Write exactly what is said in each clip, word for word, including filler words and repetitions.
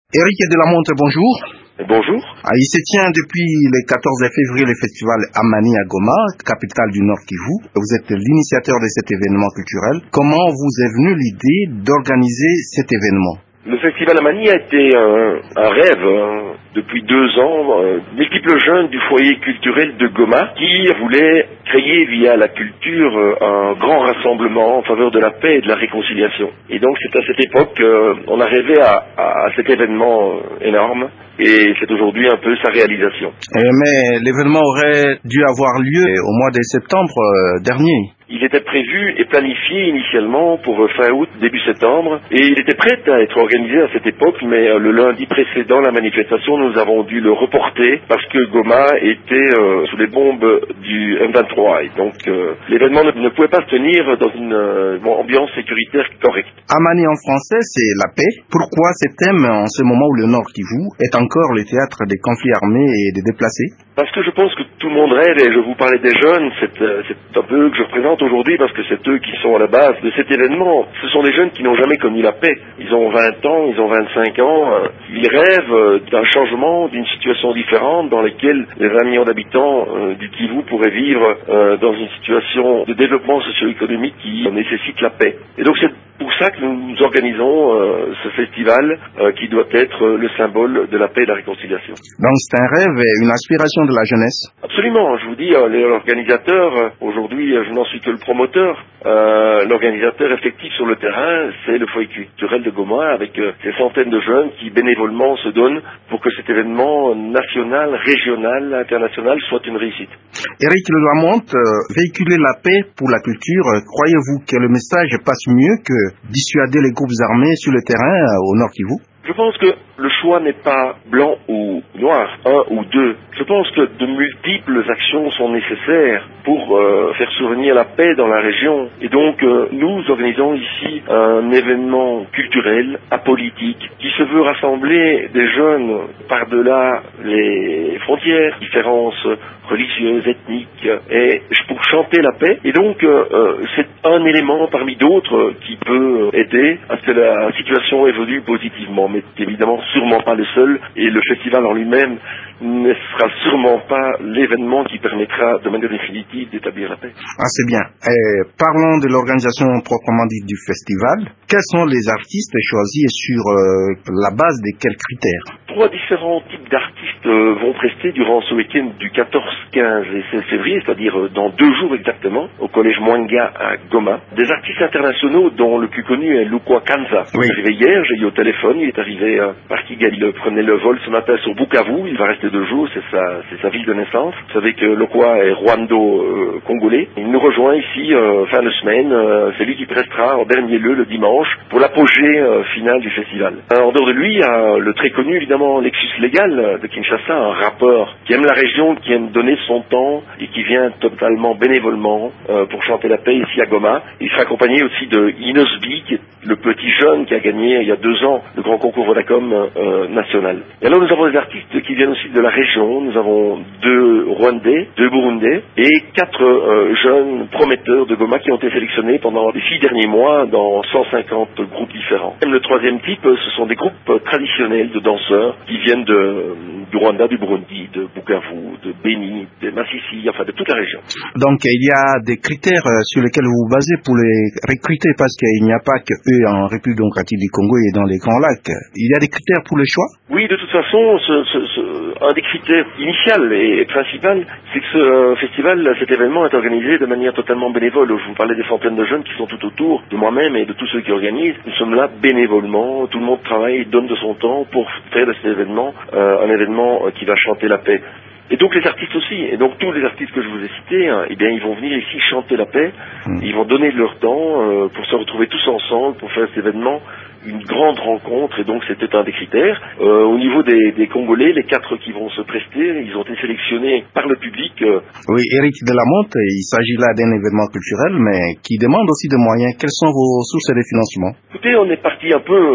Éric Delamonte, bonjour. Bonjour. Ah, il se tient depuis le quatorze février le festival Amani à Goma, capitale du Nord Kivu. Vous êtes l'initiateur de cet événement culturel. Comment vous est venue l'idée d'organiser cet événement? Le festival Amani a été un, un rêve hein, depuis deux ans. Euh, multiples jeunes du foyer culturel de Goma qui voulaient créer via la culture euh, un grand rassemblement en faveur de la paix et de la réconciliation. Et donc c'est à cette époque qu'on euh, a rêvé à, à, à cet événement euh, énorme. Et c'est aujourd'hui un peu sa réalisation. Eh, mais l'événement aurait dû avoir lieu au mois de septembre euh, dernier. Il était prévu et planifié initialement pour fin août, début septembre, et il était prêt à être organisé à cette époque, mais le lundi précédent la manifestation, nous avons dû le reporter parce que Goma était euh, sous les bombes du M vingt-trois. Et donc euh, l'événement ne, ne pouvait pas se tenir dans une euh, bon, ambiance sécuritaire correcte. Amani en français, c'est la paix. Pourquoi ce thème en ce moment où le Nord Kivu est encore le théâtre des conflits armés et des déplacés? Parce que je pense que tout le monde rêve, et je vous parlais des jeunes, c'est, c'est un peu eux que je représente aujourd'hui, parce que c'est eux qui sont à la base de cet événement. Ce sont des jeunes qui n'ont jamais connu la paix. Ils ont vingt ans, ils ont vingt-cinq ans, ils rêvent d'un changement, d'une situation différente dans laquelle les vingt millions d'habitants euh, du Kivu pourraient vivre euh, dans une situation de développement socio-économique qui nécessite la paix. Et donc c'est pour ça que nous organisons euh, ce festival euh, qui doit être euh, le symbole de la paix et de la réconciliation. Donc c'est un rêve et une aspiration de la jeunesse. Absolument, je vous dis, euh, l'organisateur, euh, aujourd'hui euh, je n'en suis que le promoteur, euh, l'organisateur effectif sur le terrain, c'est le foyer culturel de Goma avec euh, ces centaines de jeunes qui bénévolement se donnent pour que cet événement national, régional, international soit une réussite. Éric Delamonte, euh, véhiculer la paix pour la culture, euh, croyez-vous que le message passe mieux que dissuader les groupes armés sur le terrain euh, au Nord Kivu? Je pense que le choix n'est pas blanc ou noir, un ou deux. Je pense que de multiples actions sont nécessaires pour euh, faire survenir la paix dans la région. Et donc, euh, nous organisons ici un événement culturel, apolitique, qui se veut rassembler des jeunes par-delà les frontières, différences religieuses, ethniques, et pour chanter la paix. Et donc, euh, c'est un élément parmi d'autres qui peut aider à ce que la situation évolue positivement. Mais évidemment sûrement pas le seul, et le festival en lui-même ne sera sûrement pas l'événement qui permettra de manière définitive d'établir la paix. Ah, c'est bien. Et parlons de l'organisation proprement dite du festival. Quels sont les artistes choisis et sur euh, la base de quels critères? Trois différents types d'artistes euh, vont prester durant ce week-end du quatorze, quinze et seize février, c'est-à-dire euh, dans deux jours exactement, au collège Mwanga à Goma. Des artistes internationaux dont le plus connu est Lukwa Kanza. Oui. Il est arrivé hier, j'ai eu au téléphone, il est arrivé euh, par Kigali. Il prenait le vol ce matin sur Bukavu, il va rester deux jours, c'est sa, c'est sa ville de naissance. Vous savez que Lukwa est rwando-congolais. Il nous rejoint ici euh, fin de semaine, euh, c'est lui qui prestera en dernier lieu le dimanche pour l'apogée euh, finale du festival. Euh, en dehors de lui, il y a le très connu évidemment Lexus Légal de Kinshasa, un rappeur qui aime la région, qui aime donner son temps et qui vient totalement bénévolement euh, pour chanter la paix ici à Goma. Il sera accompagné aussi de Inosbi, qui est le petit jeune qui a gagné il y a deux ans le grand concours Vodacom euh, national. Et alors nous avons des artistes qui viennent aussi de la région. Nous avons deux Rwandais, deux Burundais et quatre euh, jeunes prometteurs de Goma qui ont été sélectionnés pendant les six derniers mois dans cent cinquante groupes différents. Même le troisième type, ce sont des groupes traditionnels de danseurs qui viennent de, du Rwanda, du Burundi, de Bukavu, de Beni, de Massissi, enfin de toute la région. Donc il y a des critères sur lesquels vous vous basez pour les recruter, parce qu'il n'y a pas que eux en République démocratique du Congo et dans les Grands Lacs. Il y a des critères pour le choix? Oui, de toute façon, ce, ce, ce, un des critères initial et principal, c'est que ce euh, festival, cet événement est organisé de manière totalement bénévole. Je vous parlais des centaines de jeunes qui sont tout autour de moi-même et de tous ceux qui organisent. Nous sommes là bénévolement, tout le monde travaille, donne de son temps pour faire de cet événement euh, un événement euh, qui va chanter la paix. Et donc les artistes aussi, et donc tous les artistes que je vous ai cités, hein, eh bien ils vont venir ici chanter la paix, mmh. Ils vont donner de leur temps euh, pour se retrouver tous ensemble, pour faire cet événement, une grande rencontre, et donc c'était un des critères. Euh, au niveau des, des Congolais, les quatre qui vont se prester, ils ont été sélectionnés par le public. Euh. Oui, Éric Delamonte, il s'agit là d'un événement culturel, mais qui demande aussi des moyens. Quelles sont vos sources de financement? Écoutez, on est parti un peu... Euh,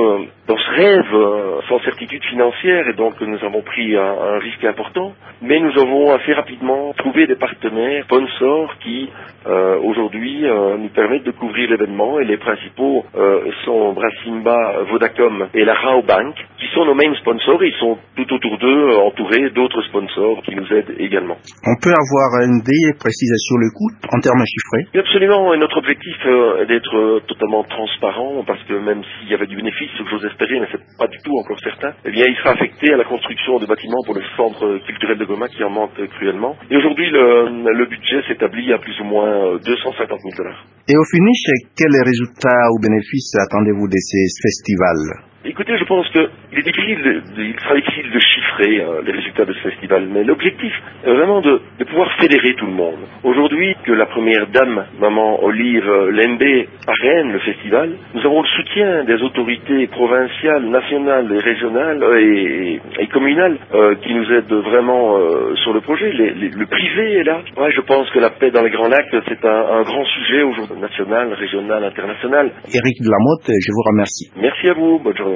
dans ce rêve euh, sans certitude financière, et donc nous avons pris un, un risque important, mais nous avons assez rapidement trouvé des partenaires, sponsors qui euh, aujourd'hui euh, nous permettent de couvrir l'événement, et les principaux euh, sont Brassimba, Vodacom et la Rabobank, qui sont nos main sponsors, et ils sont tout autour d'eux euh, entourés d'autres sponsors qui nous aident également. On peut avoir une idée précise sur le coût en termes chiffrés? Oui, absolument, et notre objectif euh, est d'être euh, totalement transparent, parce que même s'il y avait du bénéfice, ce que j'ose espérer, mais c'est pas du tout encore certain, eh bien il sera affecté à la construction de bâtiments pour le centre culturel de Goma qui en manque cruellement. Et aujourd'hui, le, le budget s'établit à plus ou moins deux cent cinquante mille dollars. Et au finish, quels résultats ou bénéfices attendez-vous de ces festivals? Écoutez, je pense qu'il est difficile, de, de, il sera difficile de chiffrer euh, les résultats de ce festival, mais l'objectif est vraiment de, de pouvoir fédérer tout le monde. Aujourd'hui, que la première dame, Maman Olive Lembe, parraine le festival, nous avons le soutien des autorités provinciales, nationales et régionales euh, et, et communales euh, qui nous aident vraiment euh, sur le projet. Les, les, le privé est là. Ouais, je pense que la paix dans les Grands Lacs, c'est un, un grand sujet aujourd'hui, national, régional, international. Éric Delamotte, je vous remercie. Merci à vous, bonne journée.